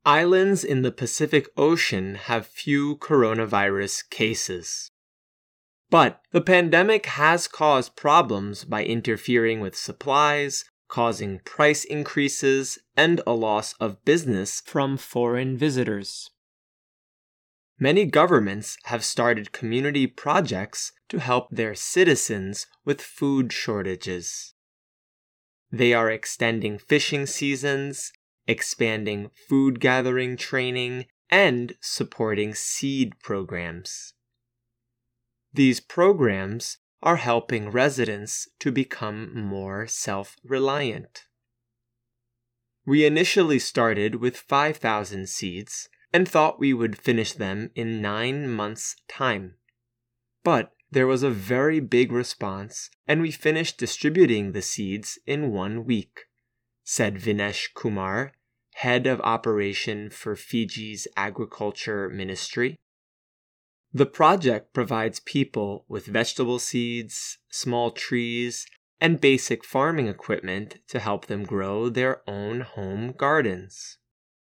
Islands in the Pacific Ocean have few coronavirus cases. But the pandemic has caused problems by interfering with supplies, causing price increases, and a loss of business from foreign visitors. Many governments have started community projects to help their citizens with food shortages. They are extending fishing seasons, expanding food gathering training, and supporting seed programs. These programs are helping residents to become more self-reliant. We initially started with 5,000 seeds and thought we would finish them in 9 months' time. But there was a very big response, and we finished distributing the seeds in 1 week, said Vinesh Kumar, head of operation for Fiji's Agriculture Ministry. The project provides people with vegetable seeds, small trees, and basic farming equipment to help them grow their own home gardens.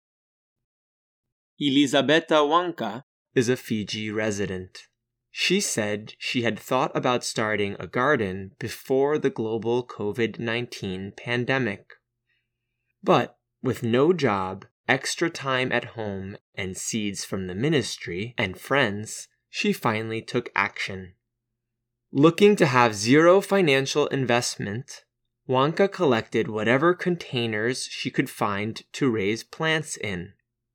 Elizabeta Wanka is a Fiji resident. She said she had thought about starting a garden before the global COVID-19 pandemic. But with no job, extra time at home, and seeds from the ministry and friends, she finally took action. Looking to have zero financial investment, Wanka collected whatever containers she could find to raise plants in.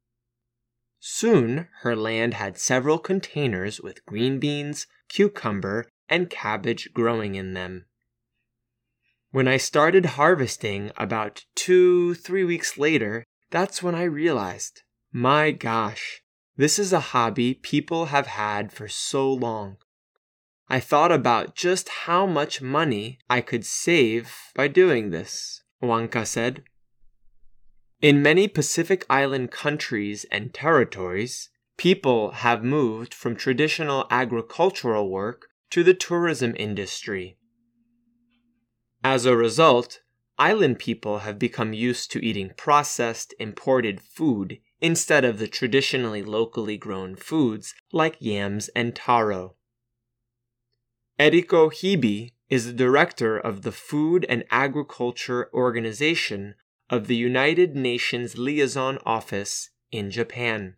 Soon, her land had several containers with green beans, cucumber, and cabbage growing in them. When I started harvesting about 2-3 weeks later, that's when I realized, my gosh, this is a hobby people have had for so long. I thought about just how much money I could save by doing this, Wanka said. In many Pacific Island countries and territories, people have moved from traditional agricultural work to the tourism industry. As a result, island people have become used to eating processed, imported food instead of the traditionally locally grown foods like yams and taro. Eriko Hibi is the director of the Food and Agriculture Organization of the United Nations Liaison Office in Japan.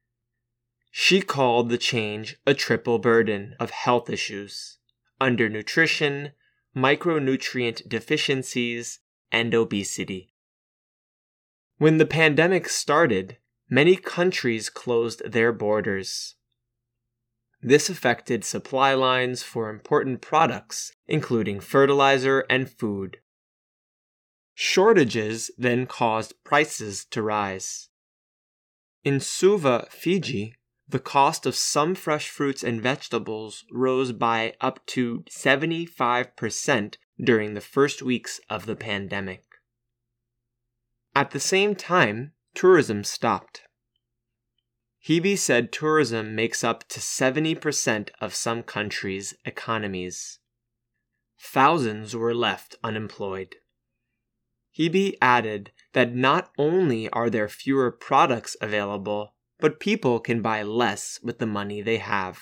She called the change a triple burden of health issues: undernutrition, micronutrient deficiencies, and obesity. When the pandemic started, many countries closed their borders. This affected supply lines for important products, including fertilizer and food. Shortages then caused prices to rise. In Suva, Fiji, the cost of some fresh fruits and vegetables rose by up to 75% during the first weeks of the pandemic. At the same time, tourism stopped. Hibi said tourism makes up to 70% of some countries' economies. Thousands were left unemployed. Hibi added that not only are there fewer products available, but people can buy less with the money they have.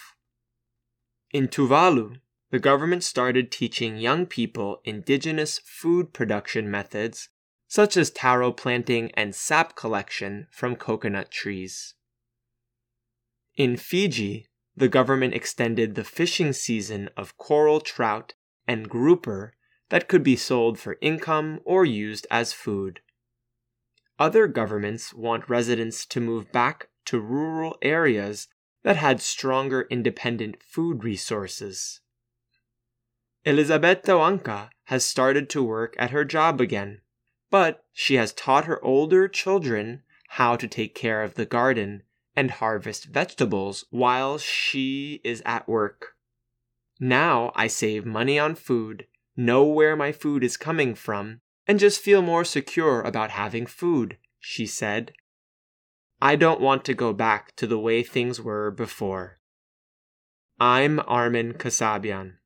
In Tuvalu, the government started teaching young people indigenous food production methods, such as taro planting and sap collection from coconut trees. In Fiji, the government extended the fishing season of coral trout and grouper that could be sold for income or used as food. Other governments want residents to move back to rural areas that had stronger independent food resources. Elizabeta Wanka has started to work at her job again, but she has taught her older children how to take care of the garden and harvest vegetables while she is at work. Now I save money on food, know where my food is coming from, and just feel more secure about having food, she said. I don't want to go back to the way things were before. I'm Armin Kasabian.